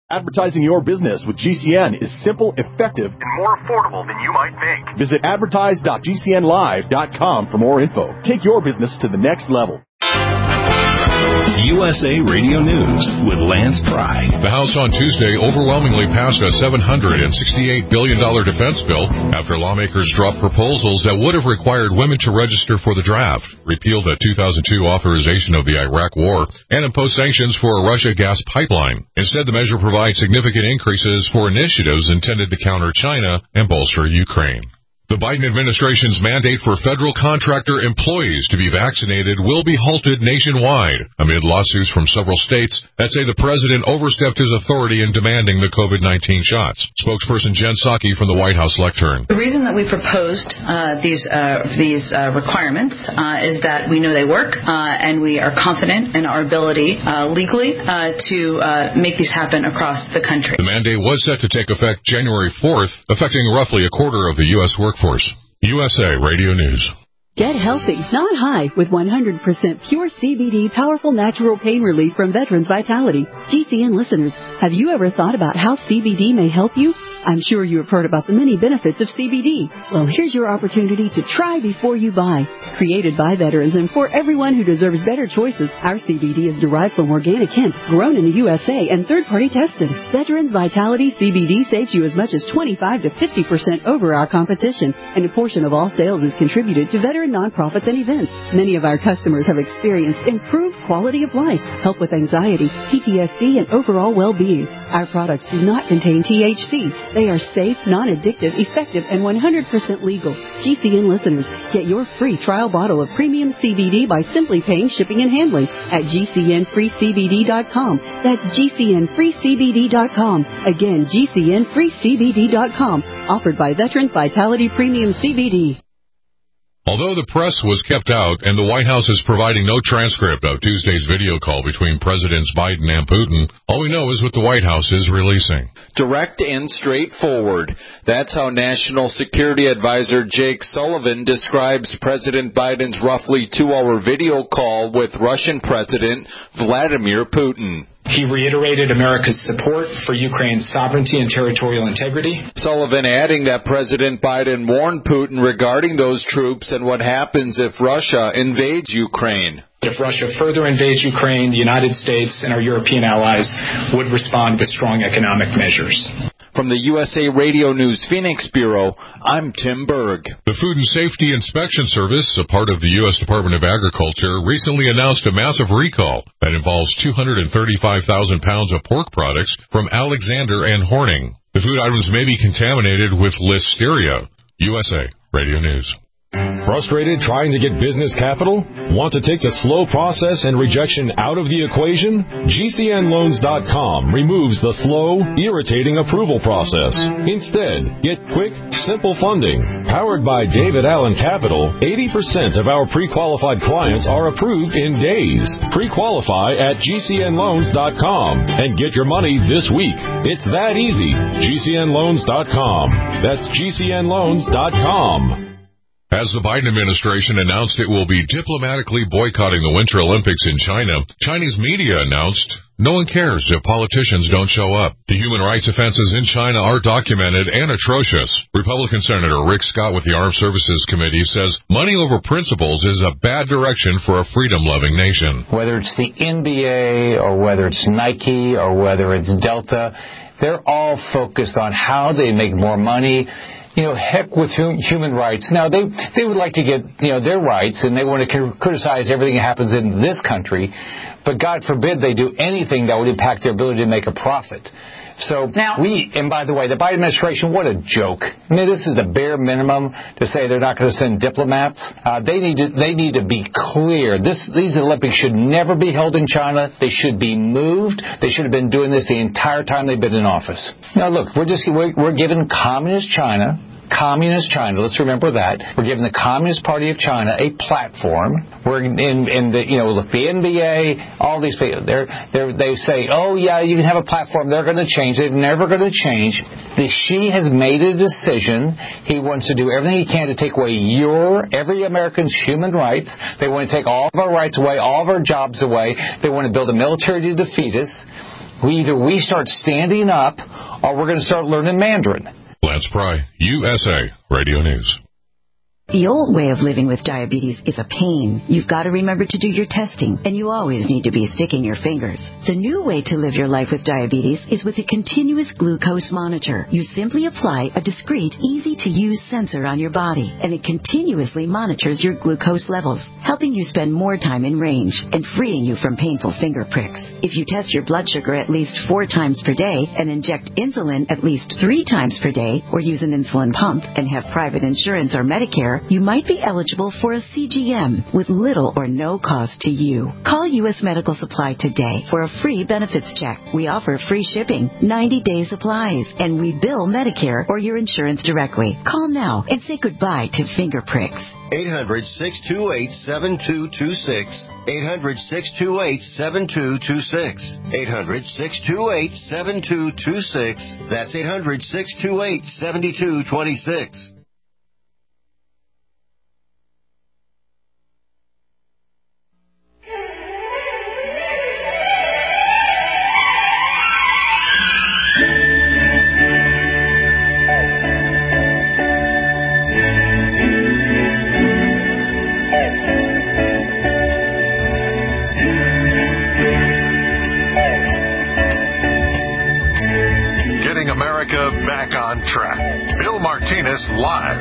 Advertising your business with GCN is simple, effective, and more affordable than you might think. Visit advertise.gcnlive.com for more info. Take your business to the next level. USA Radio News with Lance Pry. The House on Tuesday overwhelmingly passed a $768 billion defense bill after lawmakers dropped proposals that would have required women to register for the draft, repealed a 2002 authorization of the Iraq War, and imposed sanctions for a Russia gas pipeline. Instead, the measure provides significant increases for initiatives intended to counter China and bolster Ukraine. The Biden administration's mandate for federal contractor employees to be vaccinated will be halted nationwide amid lawsuits from several states that say the president overstepped his authority in demanding the COVID-19 shots. Spokesperson Jen Psaki from the White House lectern. The reason that we proposed these requirements is that we know they work, and we are confident in our ability legally to make these happen across the country. The mandate was set to take effect January 4th, affecting roughly a quarter of the U.S. workforce. USA Radio News. Get healthy, not high, with 100% pure CBD powerful natural pain relief from Veterans Vitality. GCN listeners, have you ever thought about how CBD may help you? I'm sure you have heard about the many benefits of CBD. Well, here's your opportunity to try before you buy. Created by veterans and for everyone who deserves better choices, our CBD is derived from organic hemp, grown in the USA, and third-party tested. Veterans Vitality CBD saves you as much as 25 to 50% over our competition, and a portion of all sales is contributed to veteran nonprofits and events. Many of our customers have experienced improved quality of life, help with anxiety, PTSD, and overall well-being. Our products do not contain THC. They are safe, non-addictive, effective, and 100% legal. GCN listeners, get your free trial bottle of premium CBD by simply paying shipping and handling at GCNFreeCBD.com. That's GCNFreeCBD.com. Again, GCNFreeCBD.com. Offered by Veterans Vitality Premium CBD. Although the press was kept out and the White House is providing no transcript of Tuesday's video call between Presidents Biden and Putin, all we know is what the White House is releasing. Direct and straightforward. That's how National Security Advisor Jake Sullivan describes President Biden's roughly 2-hour video call with Russian President Vladimir Putin. He reiterated America's support for Ukraine's sovereignty and territorial integrity. Sullivan adding that President Biden warned Putin regarding those troops and what happens if Russia invades Ukraine. If Russia further invades Ukraine, the United States and our European allies would respond with strong economic measures. From the USA Radio News Phoenix Bureau, I'm Tim Berg. The Food and Safety Inspection Service, a part of the U.S. Department of Agriculture, recently announced a massive recall that involves 235,000 pounds of pork products from Alexander and Horning. The food items may be contaminated with Listeria. USA Radio News. Frustrated trying to get business capital? Want to take the slow process and rejection out of the equation? GCNLoans.com removes the slow, irritating approval process. Instead, get quick, simple funding. Powered by David Allen Capital, 80% of our pre-qualified clients are approved in days. Pre-qualify at GCNLoans.com and get your money this week. It's that easy. GCNLoans.com. That's GCNLoans.com. As the Biden administration announced it will be diplomatically boycotting the Winter Olympics in China, Chinese media announced no one cares if politicians don't show up. The human rights offenses in China are documented and atrocious. Republican Senator Rick Scott with the Armed Services Committee says money over principles is a bad direction for a freedom-loving nation. Whether it's the NBA or whether it's Nike or whether it's Delta, they're all focused on how they make more money. Heck with human rights. Now, they would like to get, their rights, and they want to criticize everything that happens in this country, but God forbid they do anything that would impact their ability to make a profit. So and by the way, the Biden administration, what a joke. I mean, this is the bare minimum to say they're not going to send diplomats. They need to be clear. These Olympics should never be held in China. They should be moved. They should have been doing this the entire time they've been in office. Now, look, we're giving communist China, let's remember that. We're giving the Communist Party of China a platform. We're in the NBA, all these people, they say, oh yeah, you can have a platform. They're going to change. They're never going to change. Xi has made a decision. He wants to do everything he can to take away every American's human rights. They want to take all of our rights away, all of our jobs away. They want to build a military to defeat us. we start standing up or we're going to start learning Mandarin. Lance Pry, USA Radio News. The old way of living with diabetes is a pain. You've got to remember to do your testing, and you always need to be sticking your fingers. The new way to live your life with diabetes is with a continuous glucose monitor. You simply apply a discreet, easy-to-use sensor on your body, and it continuously monitors your glucose levels, helping you spend more time in range and freeing you from painful finger pricks. If you test your blood sugar at least 4 times per day and inject insulin at least 3 times per day, or use an insulin pump and have private insurance or Medicare, you might be eligible for a CGM with little or no cost to you. Call U.S. Medical Supply today for a free benefits check. We offer free shipping, 90-day supplies, and we bill Medicare or your insurance directly. Call now and say goodbye to finger pricks. 800-628-7226. 800-628-7226. 800-628-7226. That's 800-628-7226. Back on track. Bill Martinez live.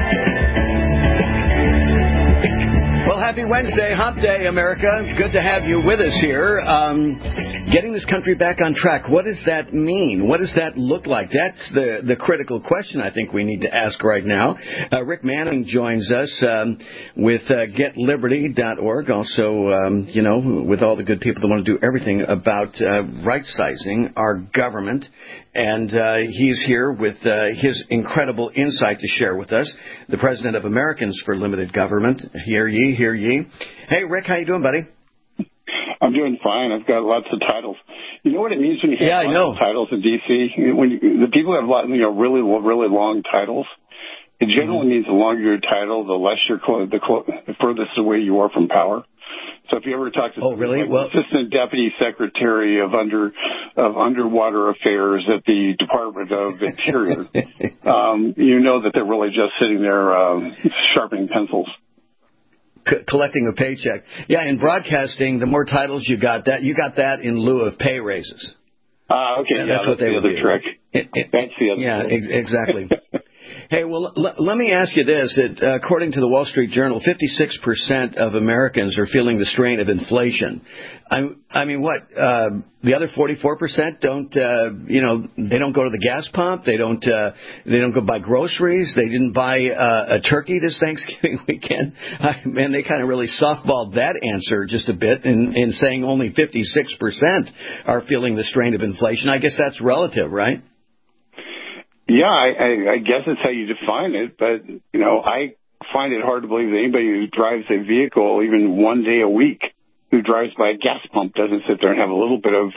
Well, happy Wednesday, Hump Day, America. Good to have you with us here. Getting this country back on track, what does that mean? What does that look like? That's the critical question I think we need to ask right now. Rick Manning joins us with GetLiberty.org, also, with all the good people that want to do everything about right-sizing our government. And he's here with his incredible insight to share with us. The president of Americans for Limited Government. Hear ye, hear ye. Hey, Rick, how you doing, buddy? I'm doing fine. I've got lots of titles. You know what it means when you have lots of titles in D.C.? When the people have really, really long titles, it generally means the longer your title, the less you're the furthest away you are from power. So if you ever talk to Assistant Deputy Secretary of Underwater Affairs at the Department of Interior, you know that they're really just sitting there sharpening pencils. Collecting a paycheck. Yeah, in broadcasting, the more titles you got that in lieu of pay raises. Okay, that's what they the would other do. trick. That's the other trick. Exactly. Hey, well, let me ask you this. According to the Wall Street Journal, 56% of Americans are feeling the strain of inflation. I mean, what? The other 44% don't, they don't go to the gas pump. They don't go buy groceries. They didn't buy a turkey this Thanksgiving weekend. Man, they kind of really softballed that answer just a bit in saying only 56% are feeling the strain of inflation. I guess that's relative, right? Yeah, I guess that's how you define it, but, I find it hard to believe that anybody who drives a vehicle even one day a week who drives by a gas pump doesn't sit there and have a little bit of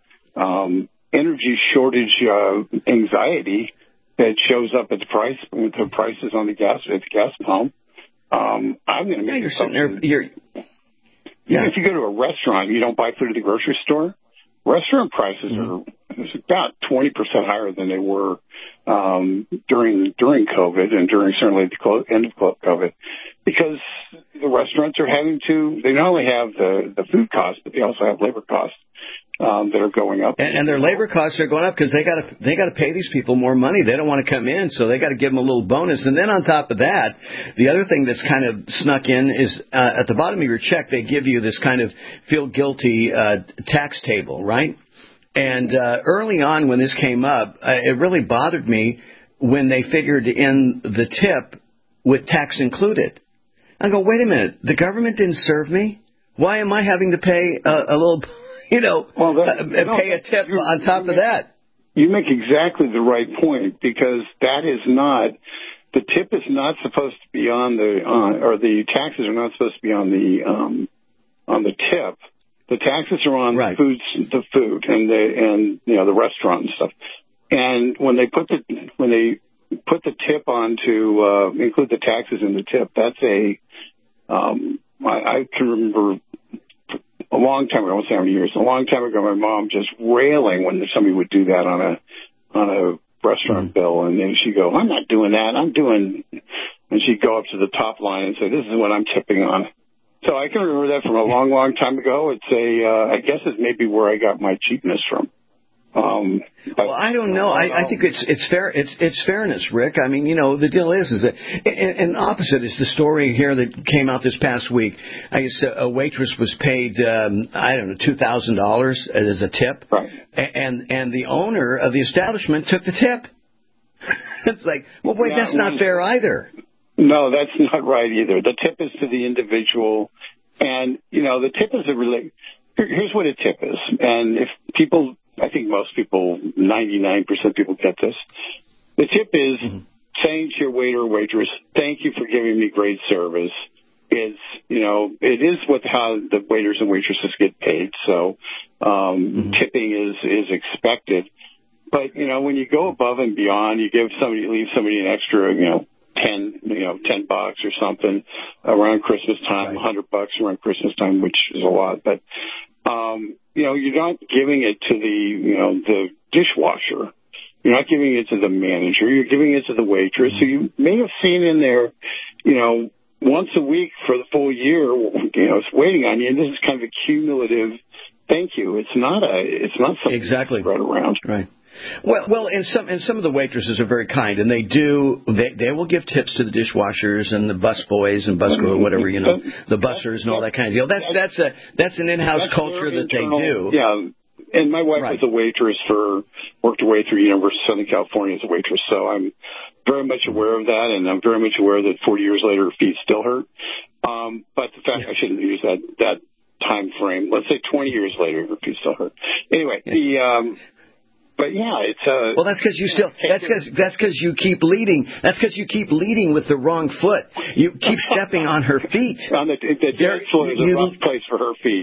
energy shortage anxiety that shows up at the prices on the gas pump. I'm going to make you're sitting there. If you go to a restaurant, you don't buy food at the grocery store. Restaurant prices are about 20% higher than they were during COVID and during certainly the end of COVID, because the restaurants are having to. They not only have the food costs, but they also have labor costs that are going up. And their labor costs are going up because they got to pay these people more money. They don't want to come in, so they got to give them a little bonus. And then on top of that, the other thing that's kind of snuck in is at the bottom of your check, they give you this kind of feel guilty tax table, right? And early on when this came up, it really bothered me when they figured in the tip with tax included. I go, wait a minute, the government didn't serve me? Why am I having to pay a little... pay a tip on top of that. You make exactly the right point, because that is not, the tip is not supposed to be on or the taxes are not supposed to be on the tip. The taxes are on the food and the restaurant and stuff. And when they put the tip on to include the taxes in the tip, that's I can remember a long time ago, I won't say how many years, a long time ago, my mom just railing when somebody would do that on a restaurant bill, and then she'd go, I'm not doing that, and she'd go up to the top line and say, this is what I'm tipping on. So I can remember that from a long, long time ago. It's I guess it's maybe where I got my cheapness from. Well, I don't know. I think it's fair. It's fairness, Rick. I mean, the deal is that, and opposite is the story here that came out this past week. I guess a waitress was paid, $2,000 as a tip, right? And the owner of the establishment took the tip. It's like, well, wait, that's not fair either. No, that's not right either. The tip is to the individual, and the tip is here's what a tip is, and if people. I think most people, 99% of people get this. The tip is saying to your waiter or waitress, thank you for giving me great service. It is how the waiters and waitresses get paid. So, tipping is expected. But, when you go above and beyond, you leave somebody an extra, $10 or something around Christmas time, $100 around Christmas time, which is a lot. But, you're not giving it to the dishwasher. You're not giving it to the manager. You're giving it to the waitress. So you may have seen in there, once a week for the full year, it's waiting on you. And this is kind of a cumulative thank you. It's not something exactly spread around. Right. Well, and some of the waitresses are very kind, and they will give tips to the dishwashers and the busboys and busgirls, whatever, the bussers and all that kind of deal. That's an in-house culture that they do. Yeah. And my wife was a waitress worked her way through University of Southern California as a waitress, so I'm very much aware of that, and I'm very much aware that 40 years later her feet still hurt. But the fact I shouldn't use that time frame. Let's say 20 years later her feet still hurt. Anyway, But yeah, it's well. That's because you still. That's because you keep leading. That's because you keep leading with the wrong foot. You keep stepping on her feet. On the dance floor is a rough place for her feet.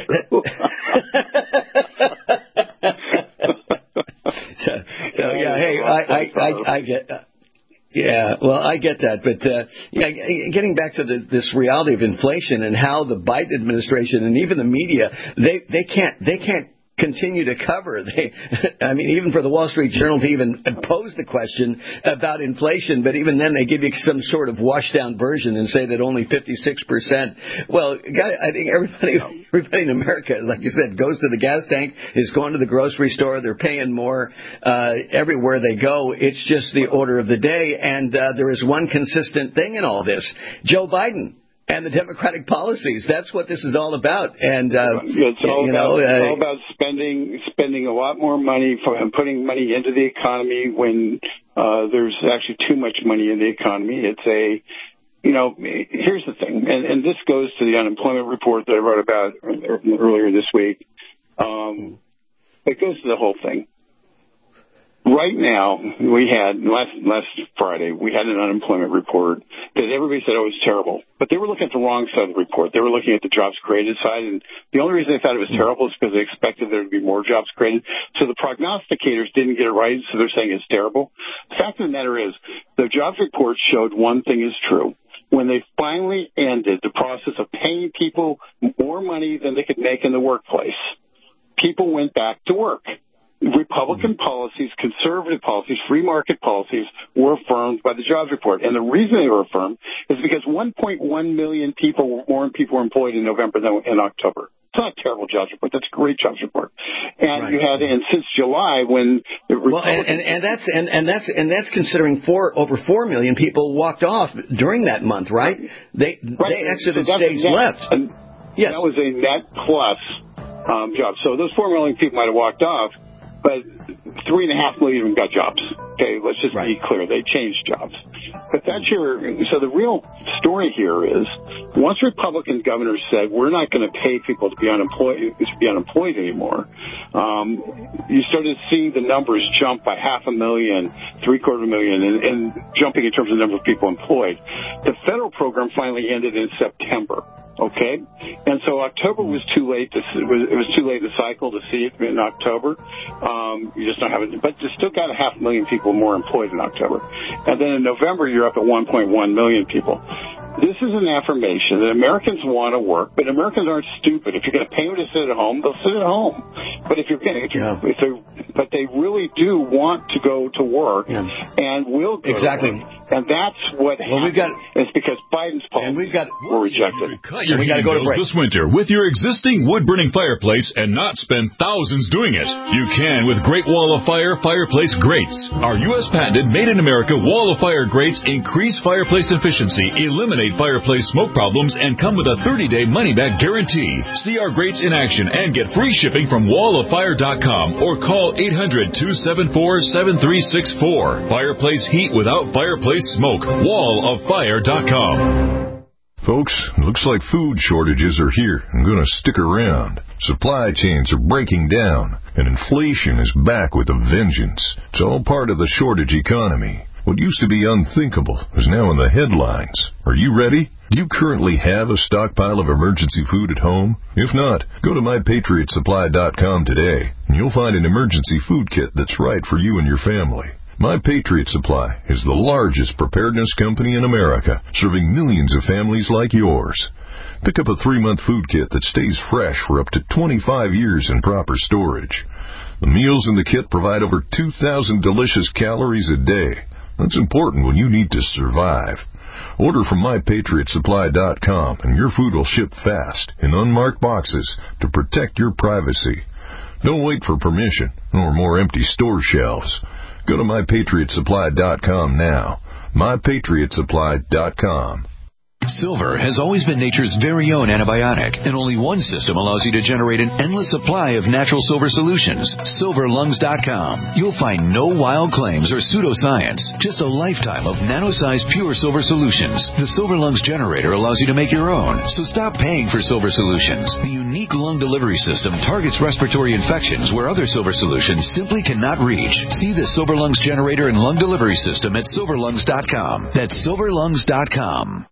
So yeah, hey, I get. Yeah, well, I get that, but getting back to this reality of inflation and how the Biden administration and even the media, they can't continue to cover. Even for the Wall Street Journal to even pose the question about inflation, but even then they give you some sort of washed down version and say that only 56%. Well, I think everybody in America, like you said, goes to the gas tank, is going to the grocery store, they're paying more everywhere they go. It's just the order of the day, and there is one consistent thing in all this. Joe Biden and the Democratic policies. That's what this is all about. And it's all about spending a lot more money and putting money into the economy when there's actually too much money in the economy. It's here's the thing, and this goes to the unemployment report that I wrote about earlier this week. It goes to the whole thing. Right now, we had, last Friday, we had an unemployment report that everybody said, it was terrible. But they were looking at the wrong side of the report. They were looking at the jobs created side, and the only reason they thought it was terrible is because they expected there to be more jobs created. So the prognosticators didn't get it right, so they're saying it's terrible. The fact of the matter is, the jobs report showed one thing is true. When they finally ended the process of paying people more money than they could make in the workplace, people went back to work. Republican policies, conservative policies, free market policies were affirmed by the jobs report. And the reason they were affirmed is because 1.1 million more people were employed in November than in October. It's not a terrible jobs report. That's a great jobs report. And you had, and since July, when the that's considering over 4 million people walked off during that month, right? They exited stage left. Yes, that was a net plus job. So those 4 million people might have walked off, but 3.5 million got jobs. Okay, let's just be clear. They changed jobs. But so the real story here is, once Republican governors said, we're not going to pay people to be unemployed anymore, you started seeing the numbers jump by 500,000, 750,000, and jumping in terms of the number of people employed. The federal program finally ended in September. Okay, and so October was too late. It was too late in the cycle to see it in October. You just don't have it, but you still got 500,000 people more employed in October, and then in November you're up at 1.1 million people. This is an affirmation that Americans want to work, but Americans aren't stupid. If you're going to pay them to sit at home, they'll sit at home. But but they really do want to go to work and will go to work. And that's what happened. It's because Biden's policies were rejected. Cut your heating bills this winter with your existing wood-burning fireplace and not spend thousands doing it. You can with Great Wall of Fire fireplace grates. Our U.S. patented made-in-America Wall of Fire grates increase fireplace efficiency, eliminate fireplace smoke problems, and come with a 30-day money-back guarantee. See our grates in action and get free shipping from walloffire.com or call 800-274-7364. Fireplace heat without fireplace smoke. Walloffire.com. Folks, looks like food shortages are here and going to stick around. Supply chains are breaking down, and inflation is back with a vengeance. It's all part of the shortage economy. What used to be unthinkable is now in the headlines. Are you ready? Do you currently have a stockpile of emergency food at home? If not, go to MyPatriotSupply.com today, and you'll find an emergency food kit that's right for you and your family. My Patriot Supply is the largest preparedness company in America, serving millions of families like yours. Pick up a 3-month food kit that stays fresh for up to 25 years in proper storage. The meals in the kit provide over 2,000 delicious calories a day. That's important when you need to survive. Order from MyPatriotSupply.com and your food will ship fast in unmarked boxes to protect your privacy. Don't wait for permission or more empty store shelves. Go to MyPatriotSupply.com now. MyPatriotSupply.com. Silver has always been nature's very own antibiotic, and only one system allows you to generate an endless supply of natural silver solutions. SilverLungs.com. You'll find no wild claims or pseudoscience, just a lifetime of nano-sized pure silver solutions. The Silver Lungs generator allows you to make your own, so stop paying for silver solutions. The unique lung delivery system targets respiratory infections where other silver solutions simply cannot reach. See the Silver Lungs generator and lung delivery system at SilverLungs.com. That's SilverLungs.com.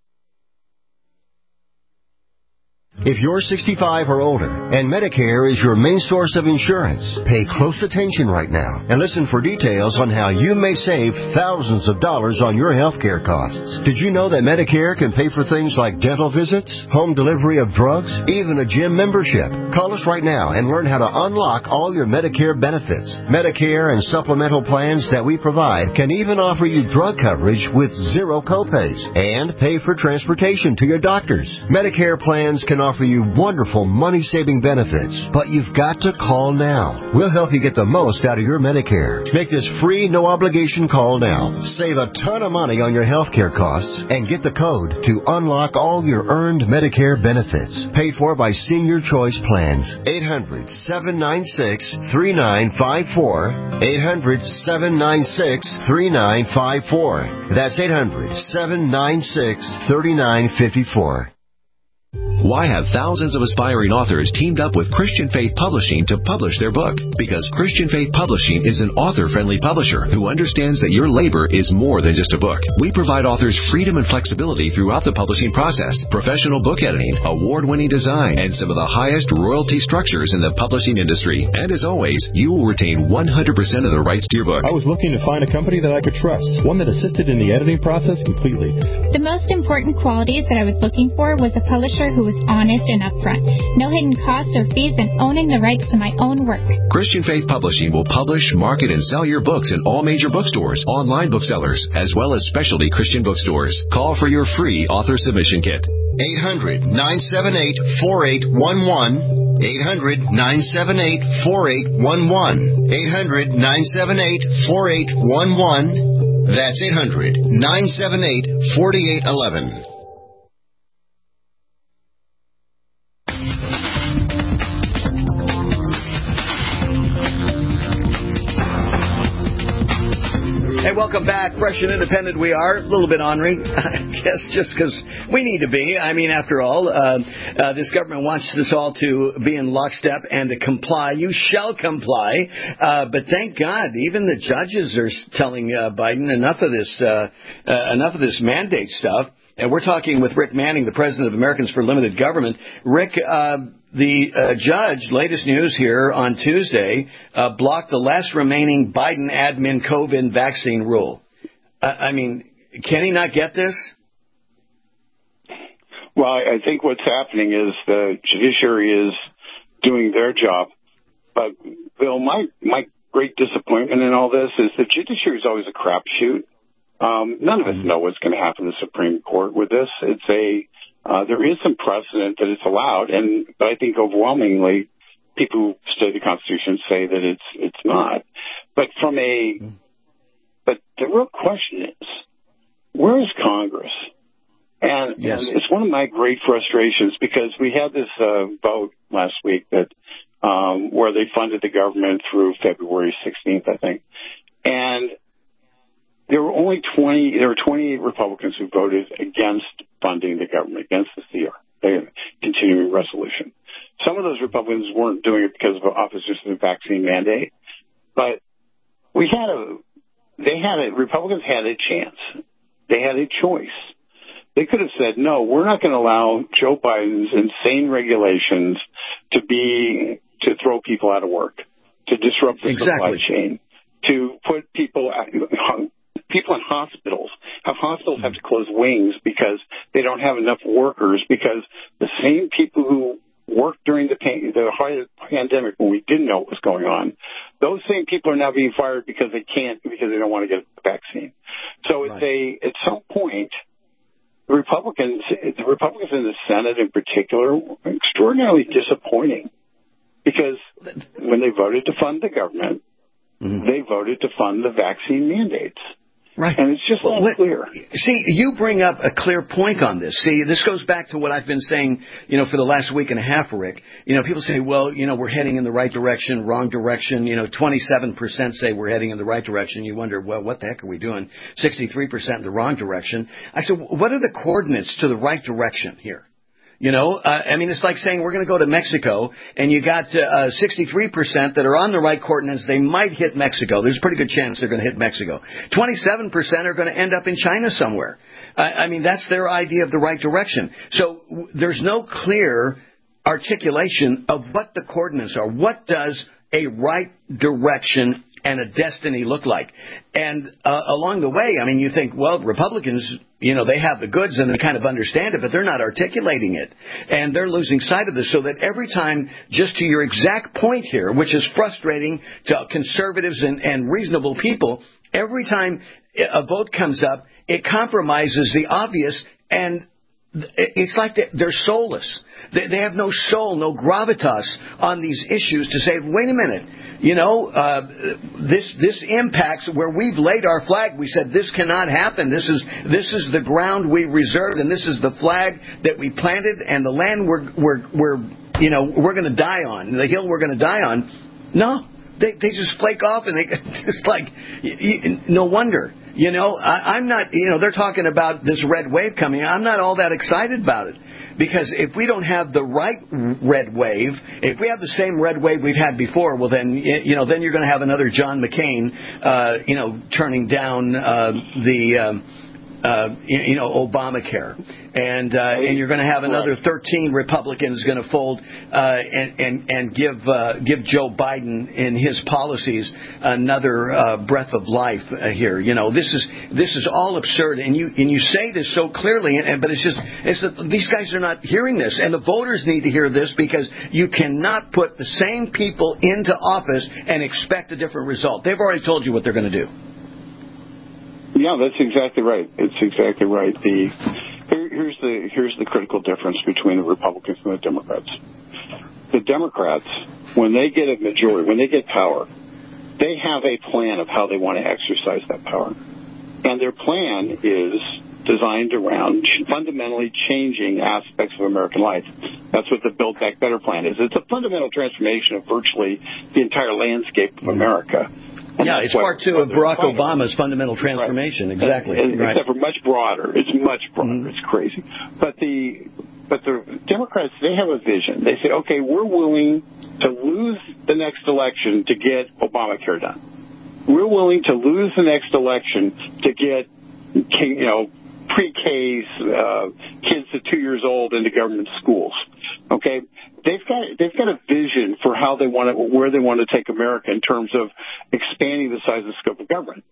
If you're 65 or older and Medicare is your main source of insurance, pay close attention right now and listen for details on how you may save thousands of dollars on your health care costs. Did you know that Medicare can pay for things like dental visits, home delivery of drugs, even a gym membership? Call us right now and learn how to unlock all your Medicare benefits. Medicare and supplemental plans that we provide can even offer you drug coverage with zero copays and pay for transportation to your doctors. Medicare plans can offer you wonderful money-saving benefits, but you've got to call now. We'll help you get the most out of your Medicare. Make this free, no-obligation call now. Save a ton of money on your health care costs and get the code to unlock all your earned Medicare benefits. Paid for by Senior Choice Plans. 800-796-3954. 800-796-3954. That's 800-796-3954. Why have thousands of aspiring authors teamed up with Christian Faith Publishing to publish their book? Because Christian Faith Publishing is an author-friendly publisher who understands that your labor is more than just a book. We provide authors freedom and flexibility throughout the publishing process, professional book editing, award-winning design, and some of the highest royalty structures in the publishing industry. And as always, you will retain 100% of the rights to your book. I was looking to find a company that I could trust, one that assisted in the editing process completely. The most important qualities that I was looking for was a publisher who was honest and upfront, no hidden costs or fees, and owning the rights to my own work. Christian Faith Publishing will publish, market, and sell your books in all major bookstores, online booksellers, as well as specialty Christian bookstores. Call for your free author submission kit. 800-978-4811. 800-978-4811. 800-978-4811. That's 800-978-4811. Hey, welcome back. Fresh and independent we are. A little bit ornery, I guess, just because we need to be. I mean, after all, this government wants us all to be in lockstep and to comply. You shall comply. But thank God, even the judges are telling Biden enough of this mandate stuff. And we're talking with Rick Manning, the president of Americans for Limited Government. Rick, the judge, latest news here on Tuesday, blocked the last remaining Biden admin COVID vaccine rule. I mean, can he not get this? Well, I think what's happening is the judiciary is doing their job. But, Bill, my great disappointment in all this is the judiciary is always a crapshoot. None of us know what's going to happen to the Supreme Court with this. There is some precedent that it's allowed, but I think overwhelmingly people who study the Constitution say that it's not. But the real question is, where is Congress? And it's one of my great frustrations because we had this vote last week that where they funded the government through February 16th, I think. And there were only 28 Republicans who voted against funding the government, against the CR, the continuing resolution. Some of those Republicans weren't doing it because of opposition to the vaccine mandate, but Republicans had a chance. They had a choice. They could have said, no, we're not going to allow Joe Biden's insane regulations to throw people out of work, to disrupt the supply chain, to put people in hospitals, hospitals have to close wings because they don't have enough workers, because the same people who worked during the pandemic when we didn't know what was going on, those same people are now being fired because they don't want to get the vaccine. So at some point, the Republicans in the Senate in particular were extraordinarily disappointing because when they voted to fund the government, they voted to fund the vaccine mandates. Right. And it's just not clear. See, you bring up a clear point on this. See, this goes back to what I've been saying, for the last week and a half, Rick. People say, well, we're heading in the right direction, wrong direction. 27% say we're heading in the right direction. You wonder, well, what the heck are we doing? 63% in the wrong direction. I said, what are the coordinates to the right direction here? It's like saying we're going to go to Mexico, and you got 63% that are on the right coordinates. They might hit Mexico. There's a pretty good chance they're going to hit Mexico. 27% are going to end up in China somewhere. That's their idea of the right direction. So there's no clear articulation of what the coordinates are. What does a right direction and a destiny look like? And along the way, you think, well, Republicans, they have the goods and they kind of understand it, but they're not articulating it. And they're losing sight of this, so that every time, just to your exact point here, which is frustrating to conservatives and reasonable people, every time a vote comes up, it compromises the obvious, and it's like they're soulless. They have no soul, no gravitas on these issues to say, wait a minute, this impacts where we've laid our flag. We said this cannot happen. This is the ground we reserved, and this is the flag that we planted, and the land we're going to die on, the hill we're going to die on. No, they just flake off, and it's like no wonder. I'm not, they're talking about this red wave coming. I'm not all that excited about it. Because if we don't have the right red wave, if we have the same red wave we've had before, well then, then you're going to have another John McCain, turning down Obamacare. And you're going to have another 13 Republicans going to fold and give Joe Biden in his policies another breath of life here. This is all absurd, and you say this so clearly, but these guys are not hearing this, and the voters need to hear this, because you cannot put the same people into office and expect a different result. They've already told you what they're going to do. Yeah, that's exactly right. It's exactly right. Here's the critical difference between the Republicans and the Democrats. The Democrats, when they get a majority, when they get power, they have a plan of how they want to exercise that power. And their plan is designed around fundamentally changing aspects of American life. That's what the Build Back Better plan is. It's a fundamental transformation of virtually the entire landscape of America. And it's part two of Barack Obama's fundamental transformation. Right. Exactly. Except for much broader. It's much broader. It's crazy. But the Democrats, they have a vision. They say, okay, we're willing to lose the next election to get Obamacare done. We're willing to lose the next election to get, pre-Ks, kids at 2 years old into government schools. Okay, they've got a vision for how they want to, where they want to take America in terms of expanding the size and scope of government,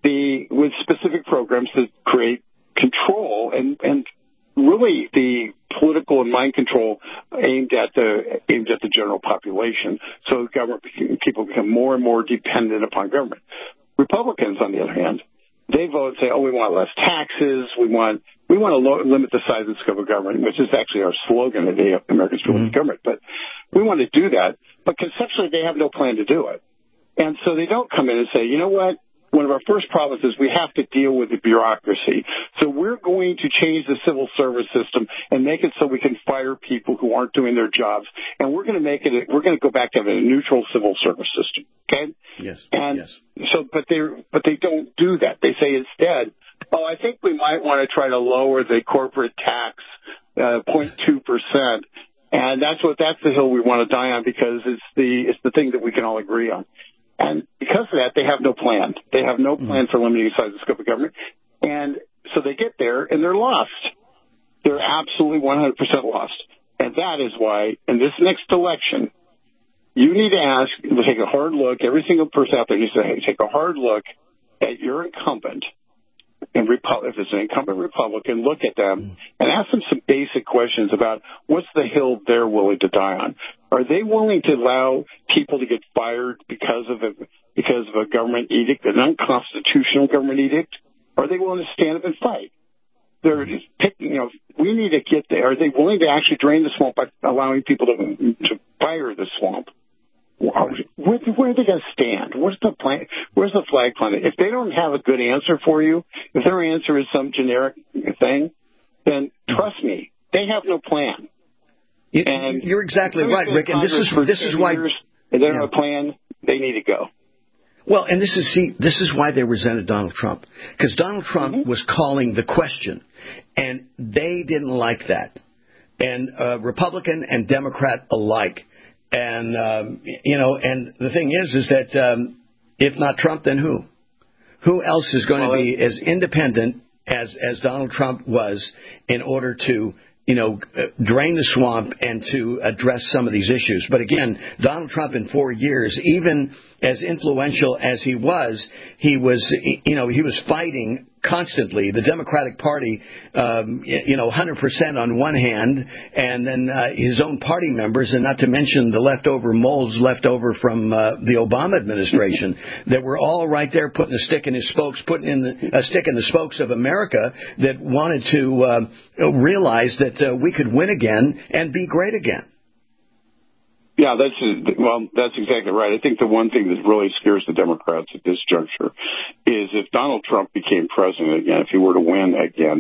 with specific programs that create control and really the political and mind control aimed at the general population. So people become more and more dependent upon government. Republicans, on the other hand, they vote and say, we want less taxes. We want to limit the size and scope of government, which is actually our slogan today, Americans for Limited Government. But we want to do that. But conceptually, they have no plan to do it. And so they don't come in and say, you know what? One of our first problems is we have to deal with the bureaucracy. So we're going to change the civil service system and make it so we can fire people who aren't doing their jobs. And we're going to go back to having a neutral civil service system. Okay? Yes. And so, but they don't do that. They say instead, I think we might want to try to lower the corporate tax, 0.2%. And that's the hill we want to die on because it's the thing that we can all agree on. And because of that, they have no plan. They have no plan for limiting the size and scope of government. And so they get there, and they're lost. They're absolutely 100% lost. And that is why, in this next election, you need to take a hard look. Every single person out there needs to take a hard look at your incumbent. And if it's an incumbent Republican, look at them and ask them some basic questions about what's the hill they're willing to die on. Are they willing to allow people to get fired because of a government edict, an unconstitutional government edict? Are they willing to stand up and fight? They're just picking, we need to get there. Are they willing to actually drain the swamp by allowing people to fire the swamp? Where are they going to stand? Where's the plan? Where's the flag planted? If they don't have a good answer for you, if their answer is some generic thing, then trust me, they have no plan. You're exactly right, Rick. And this is why they don't have a plan. They need to go. Well, and this is why they resented Donald Trump, because Donald Trump was calling the question, and they didn't like that, and Republican and Democrat alike. And, and the thing is that if not Trump, then who? Who else is going to be as independent as Donald Trump was in order to, drain the swamp and to address some of these issues? But again, Donald Trump in 4 years, even as influential as he was fighting constantly the Democratic Party, 100% on one hand, and then his own party members, and not to mention the leftover molds left over from the Obama administration that were all right there putting a stick in his spokes, a stick in the spokes of America that wanted to realize that we could win again and be great again. Yeah, that's exactly right. I think the one thing that really scares the Democrats at this juncture is if Donald Trump became president again, if he were to win again,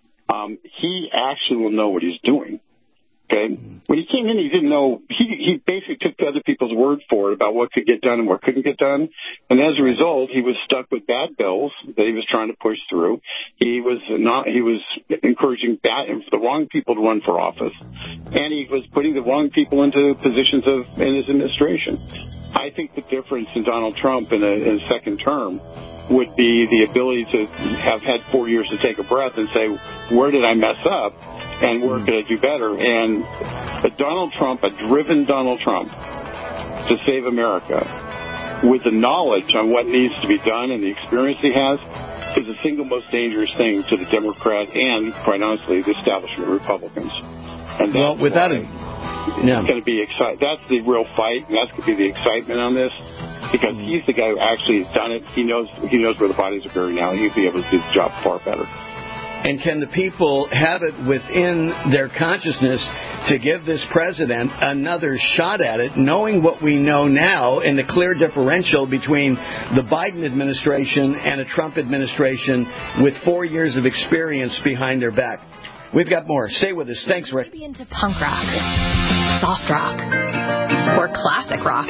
he actually will know what he's doing. Okay? When he came in, he didn't know. He basically took other people's word for it about what could get done and what couldn't get done. And as a result, he was stuck with bad bills that he was trying to push through. He was encouraging the wrong people to run for office. And he was putting the wrong people into positions in his administration. I think the difference in Donald Trump in a second term would be the ability to have had 4 years to take a breath and say, where did I mess up? And where could I do better? And a driven Donald Trump to save America with the knowledge on what needs to be done and the experience he has is the single most dangerous thing to the Democrat and, quite honestly, the establishment of Republicans. And that's going to be exciting. That's the real fight, and that's going to be the excitement on this, because he's the guy who actually has done it. He knows where the bodies are buried now. He'll be able to do the job far better. And can the people have it within their consciousness to give this president another shot at it, knowing what we know now and the clear differential between the Biden administration and a Trump administration with 4 years of experience behind their back? We've got more. Stay with us. Thanks, Rick. Maybe into punk rock, soft rock, or classic rock,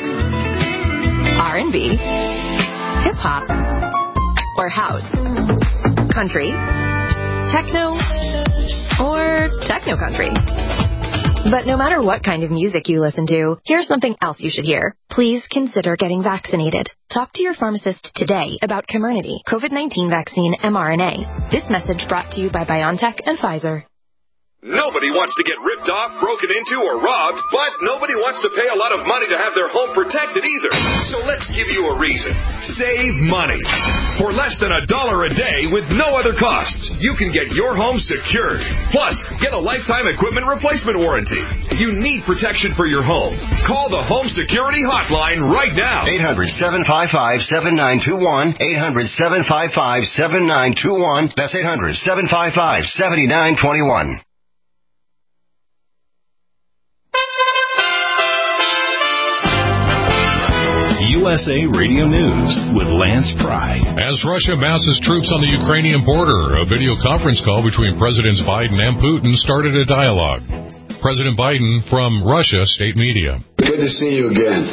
R&B, hip-hop, or house, country, techno, or techno-country. But no matter what kind of music you listen to, here's something else you should hear. Please consider getting vaccinated. Talk to your pharmacist today about Comirnaty, COVID-19 vaccine mRNA. This message brought to you by BioNTech and Pfizer. Nobody wants to get ripped off, broken into, or robbed, but nobody wants to pay a lot of money to have their home protected either. So let's give you a reason. Save money. For less than $1 a day with no other costs, you can get your home secured. Plus, get a lifetime equipment replacement warranty. You need protection for your home. Call the Home Security Hotline right now. 800-755-7921. 800-755-7921. That's 800-755-7921. USA Radio News with Lance Pry. As Russia masses troops on the Ukrainian border, a video conference call between Presidents Biden and Putin started a dialogue. President Biden from Russia State Media. Good to see you again.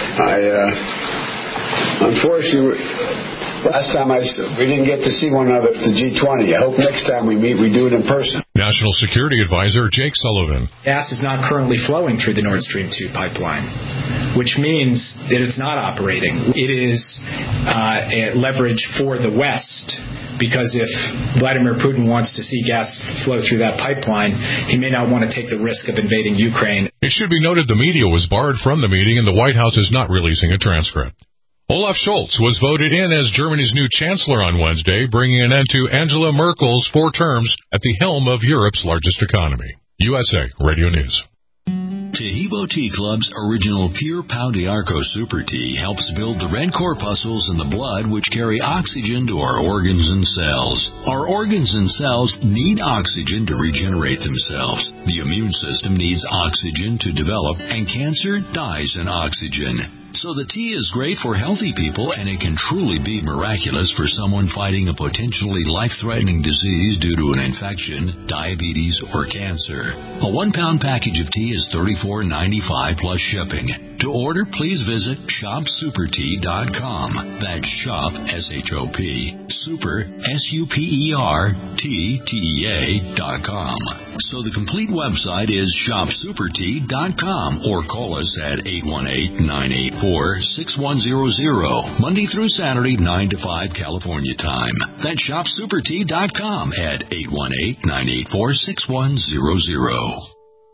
Unfortunately, last time we didn't get to see one another at the G20. I hope next time we meet, we do it in person. National Security Advisor Jake Sullivan. Gas is not currently flowing through the Nord Stream 2 pipeline, which means that it's not operating. It is a leverage for the West, because if Vladimir Putin wants to see gas flow through that pipeline, he may not want to take the risk of invading Ukraine. It should be noted the media was barred from the meeting, and the White House is not releasing a transcript. Olaf Scholz was voted in as Germany's new chancellor on Wednesday, bringing an end to Angela Merkel's 4 terms at the helm of Europe's largest economy. USA Radio News. Tahibo Tea Club's original Pure Pau d'Arco Super Tea helps build the red corpuscles in the blood which carry oxygen to our organs and cells. Our organs and cells need oxygen to regenerate themselves. The immune system needs oxygen to develop, and cancer dies in oxygen. So the tea is great for healthy people, and it can truly be miraculous for someone fighting a potentially life-threatening disease due to an infection, diabetes, or cancer. A 1-pound package of tea is $34.95 plus shipping. To order, please visit shopsupertea.com. That's shop, S-H-O-P, super, S-U-P-E-R-T-T-E-A.com. So the complete website is shopsupertea.com, or call us at 818-984-6100, Monday through Saturday, 9 to 5 California time. That's shopsupertea.com at 818-984-6100.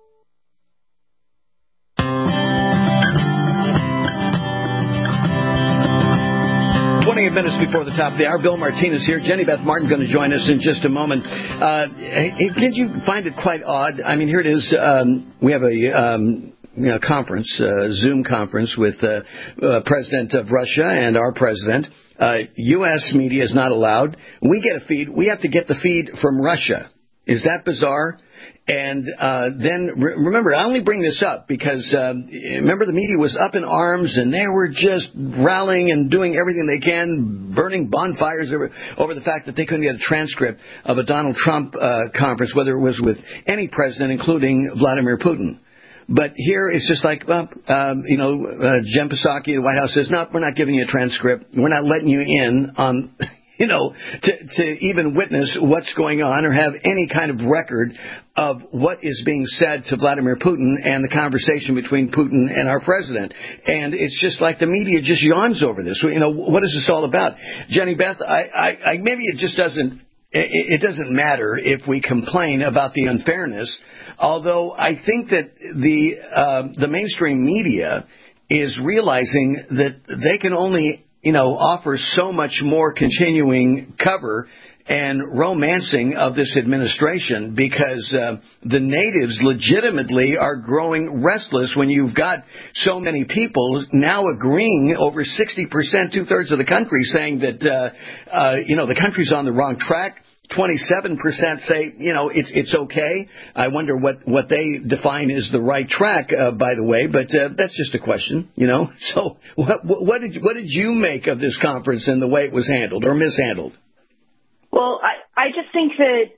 28 minutes before the top of the hour. Bill Martinez here. Jenny Beth Martin going to join us in just a moment. Did you find it quite odd? I mean, here it is. We have a conference, Zoom conference with President of Russia and our president. U.S. media is not allowed. We get a feed. We have to get the feed from Russia. Is that bizarre? And then, remember, I only bring this up because, remember, the media was up in arms, and they were just rallying and doing everything they can, burning bonfires over the fact that they couldn't get a transcript of a Donald Trump conference, whether it was with any president, including Vladimir Putin. But here it's just like, Jen Psaki, the White House says, no, we're not giving you a transcript. We're not letting you in on... to even witness what's going on or have any kind of record of what is being said to Vladimir Putin and the conversation between Putin and our president. And it's just like the media just yawns over this. What is this all about? Jenny Beth, maybe it just doesn't, it doesn't matter if we complain about the unfairness, although I think that the mainstream media is realizing that they can only offer so much more continuing cover and romancing of this administration because the natives legitimately are growing restless when you've got so many people now agreeing, over 60%, 2/3 of the country, saying that, the country's on the wrong track. 27% say, it's okay. I wonder what they define as the right track, by the way, but that's just a question, So what did you make of this conference and the way it was handled or mishandled? Well, I just think that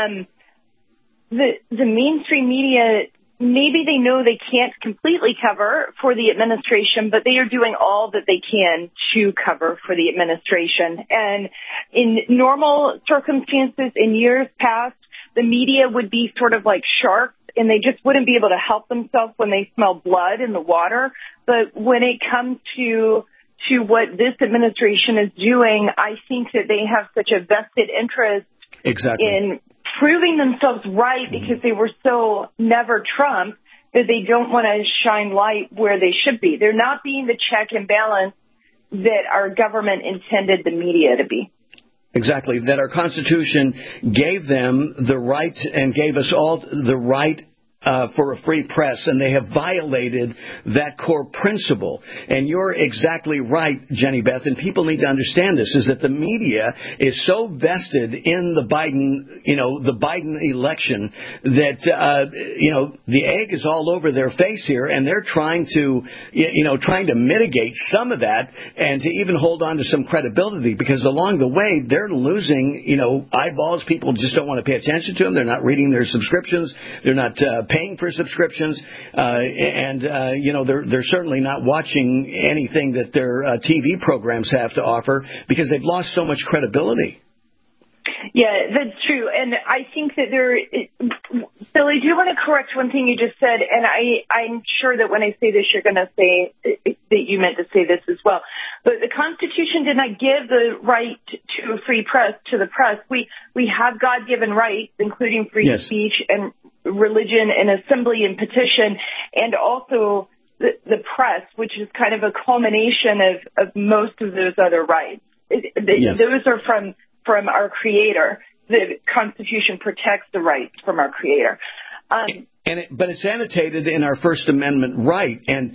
the mainstream media, maybe they know they can't completely cover for the administration, but they are doing all that they can to cover for the administration. And in normal circumstances, in years past, the media would be sort of like sharks, and they just wouldn't be able to help themselves when they smell blood in the water. But when it comes to what this administration is doing, I think that they have such a vested interest in proving themselves right because they were so never Trump that they don't want to shine light where they should be. They're not being the check and balance that our government intended the media to be. Exactly, that our Constitution gave them the right and gave us all the right for a free press, and they have violated that core principle. And you're exactly right, Jenny Beth, and people need to understand this, is that the media is so vested in the Biden election that, the egg is all over their face here, and they're trying to mitigate some of that and to even hold on to some credibility, because along the way, they're losing, eyeballs. People just don't want to pay attention to them. They're not reading their subscriptions. They're not paying for subscriptions, they're certainly not watching anything that their TV programs have to offer because they've lost so much credibility. Yeah, that's true. And I think that Bill, I do want to correct one thing you just said, and I'm sure that when I say this, you're going to say that you meant to say this as well. But the Constitution did not give the right to a free press to the press. We have God-given rights, including free speech and religion and assembly and petition, and also the press, which is kind of a culmination of most of those other rights. Those are from our Creator. The Constitution protects the rights from our Creator. But it's annotated in our First Amendment right, and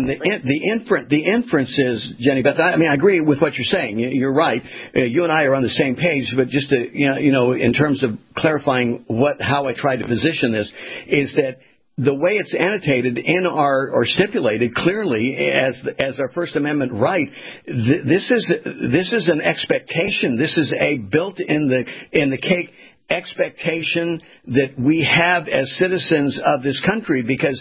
the inference is, Jenny Beth, I agree with what you're saying. You're right. You and I are on the same page, but just to, in terms of clarifying how I try to position this, is that the way it's annotated in or stipulated clearly as our First Amendment right, this is an expectation. This is a built in the cake expectation that we have as citizens of this country, because,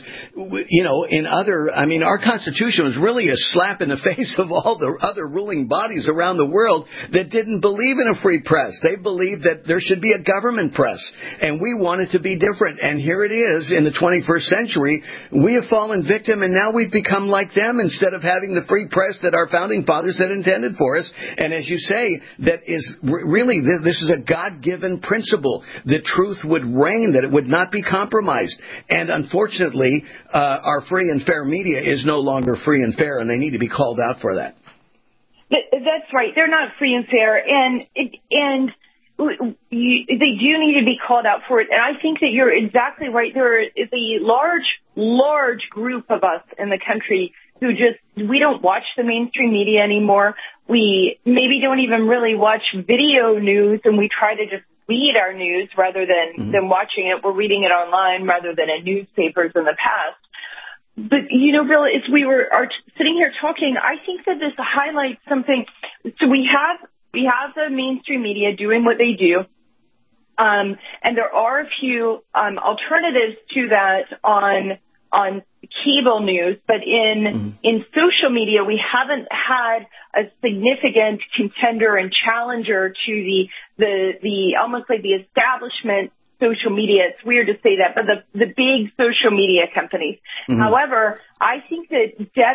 our Constitution was really a slap in the face of all the other ruling bodies around the world that didn't believe in a free press. They believed that there should be a government press, and we want it to be different. And here it is in the 21st century. We have fallen victim, and now we've become like them instead of having the free press that our founding fathers had intended for us. And as you say, that is really, this is a God-given principle. The truth would reign, that it would not be compromised. And unfortunately, our free and fair media is no longer free and fair, and they need to be called out for that. That's right. They're not free and fair, and they do need to be called out for it. And I think that you're exactly right. There is a large group of us in the country who we don't watch the mainstream media anymore. We maybe don't even really watch video news, and we try to just read our news rather than watching it. We're reading it online rather than in newspapers in the past. But, Bill, as we are sitting here talking, I think that this highlights something. So we have the mainstream media doing what they do. And there are a few alternatives to that on cable news, but in social media, we haven't had a significant contender and challenger to the almost like the establishment social media. It's weird to say that, but the big social media companies. However, I think that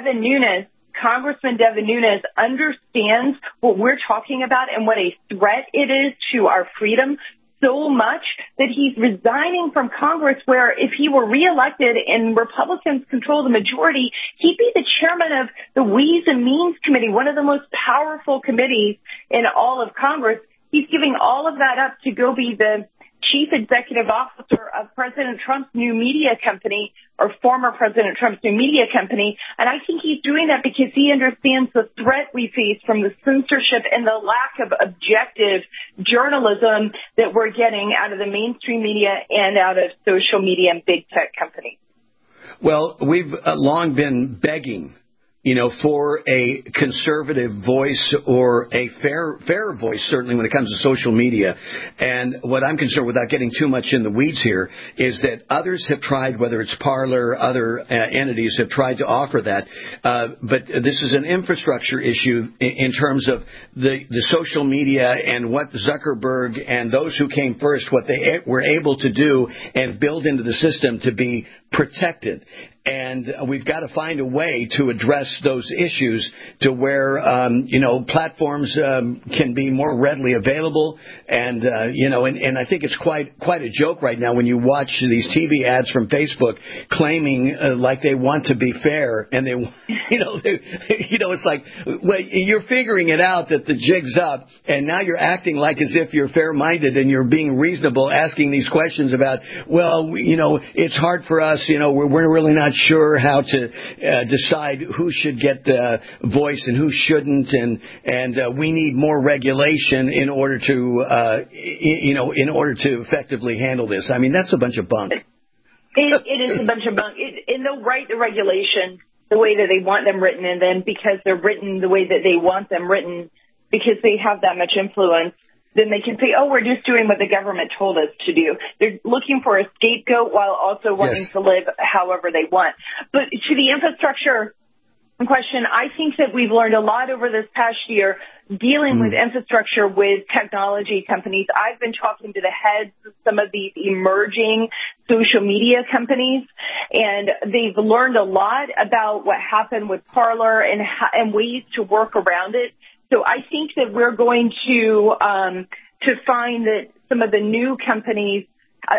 Congressman Devin Nunes understands what we're talking about and what a threat it is to our freedom so much that he's resigning from Congress, where if he were reelected and Republicans control the majority, he'd be the chairman of the Ways and Means Committee, one of the most powerful committees in all of Congress. He's giving all of that up to go be the chief executive officer of President Trump's new media company, or former President Trump's new media company. And I think he's doing that because he understands the threat we face from the censorship and the lack of objective journalism that we're getting out of the mainstream media and out of social media and big tech companies. Well, we've long been begging for a conservative voice or a fair voice, certainly when it comes to social media. And what I'm concerned, without getting too much in the weeds here, is that others have tried, whether it's Parler, other entities have tried to offer that. But this is an infrastructure issue in terms of the social media and what Zuckerberg and those who came first, what they were able to do and build into the system to be protected. And we've got to find a way to address those issues to where, platforms can be more readily available. And, and I think it's quite a joke right now when you watch these TV ads from Facebook claiming like they want to be fair. And it's like, well, you're figuring it out that the jig's up. And now you're acting like as if you're fair-minded and you're being reasonable, asking these questions about, well, it's hard for us. We're really not sure how to decide who should get voice and who shouldn't, and we need more regulation in order to effectively handle this. I mean, that's a bunch of bunk. It is a bunch of bunk. And they'll write the regulations the way that they want them written, and then because they're written the way that they want them written, because they have that much influence, then they can say, oh, we're just doing what the government told us to do. They're looking for a scapegoat while also wanting to live however they want. But to the infrastructure question, I think that we've learned a lot over this past year dealing with infrastructure with technology companies. I've been talking to the heads of some of these emerging social media companies, and they've learned a lot about what happened with Parler and ways to work around it. So I think that we're going to find that some of the new companies